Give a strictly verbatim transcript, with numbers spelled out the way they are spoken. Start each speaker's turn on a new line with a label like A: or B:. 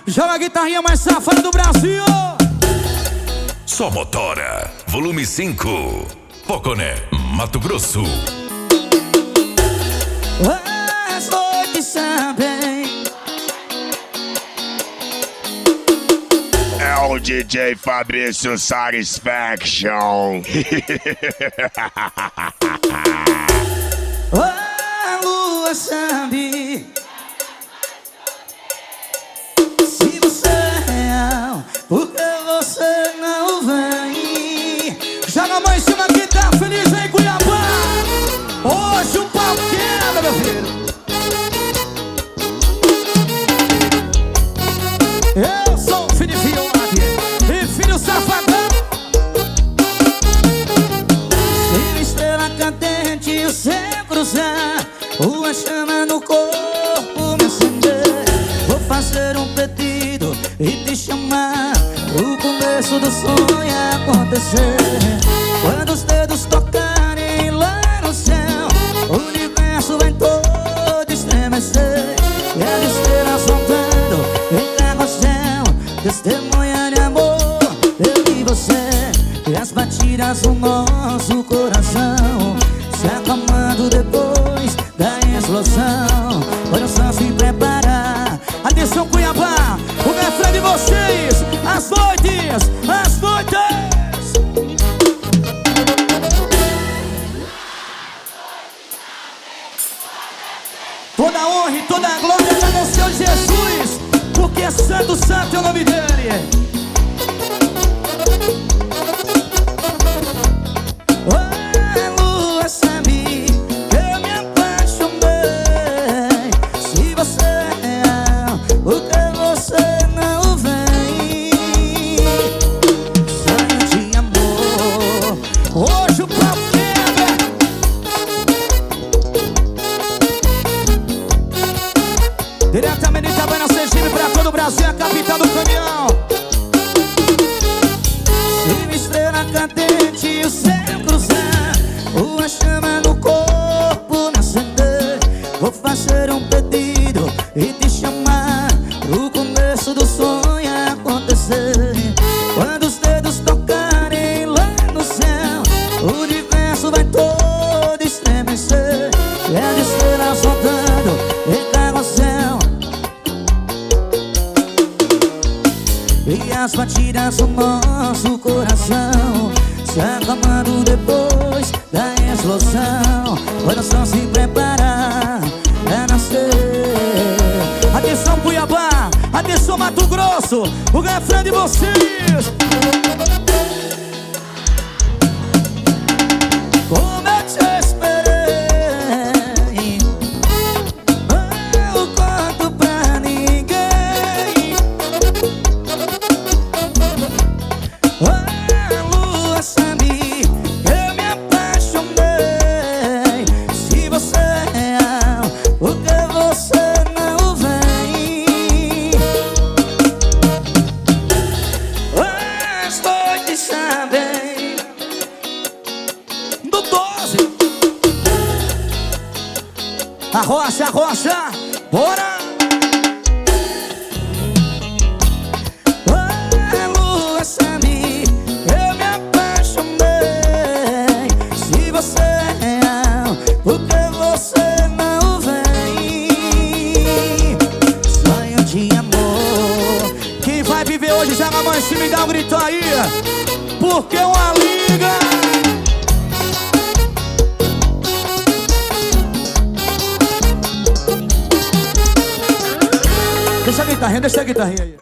A: Joga a guitarrinha mais safada do Brasil.
B: Só Motora, volume cinco. Poconé, Mato Grosso.
A: As noites sabem.
C: É o D J Fabrício Satisfaction.
A: A lua sabe. Se você é real, por que você não vem? Joga a mão em cima que tá feliz em Cuiabá. Hoje o pau quebra, meu filho. Eu sou o filho Fiore e filho safadão. Sem estrela cadente e o céu cruzar, uma chama no corpo me acender. Vou fazer um pedido e te chamar pro começo do sonho acontecer. Quando os dedos tocarem lá no céu, o universo vai todo estremecer. E as estrelas soltando em carrossel, testemunha de amor, eu e você. E as batidas do nosso coração se acalmando depois da explosão. Olha só, se preparar. Atenção Cuiabá, o refrão de vocês. As noites, as noites. Toda honra e toda glória é do Senhor Jesus, porque santo, santo é o nome dele. A lua sabe que eu me apaixonei. Se você é real, por que você não vem? Sonho de amor, hoje o pau quebra. Diretamente de Itabaiana, Sergipe, pra todo o Brasil, a capital do caminhão. Se uma estrela cadente e o céu cruzar, uma chama no corpo me acender. Vou fazer um pedido e te chamar pro começo do sonho acontecer. Quando os dedos tocarem lá no céu, o universo vai todo estremecer. E as estrelas soltando em carrossel, e as batidas do nosso coração se acalmando depois da explosão. Olha só, se preparar pra nascer. Atenção Cuiabá, atenção Mato Grosso, o refrão de vocês. Como eu te esperei, eu conto pra ninguém. A lua sabe, eu me apaixonei. Se você é real, por que você não vem? As noites sabem. Do doze. Arrocha, arrocha, bora! A lua sabe, eu me apaixonei. Se você é real, por que você não vem? Sonho de amor. Quem vai viver hoje, joga a mão em cima e dá um grito aí, porque uma liga. Deixa a guitarrinha, deixa a guitarrinha aí.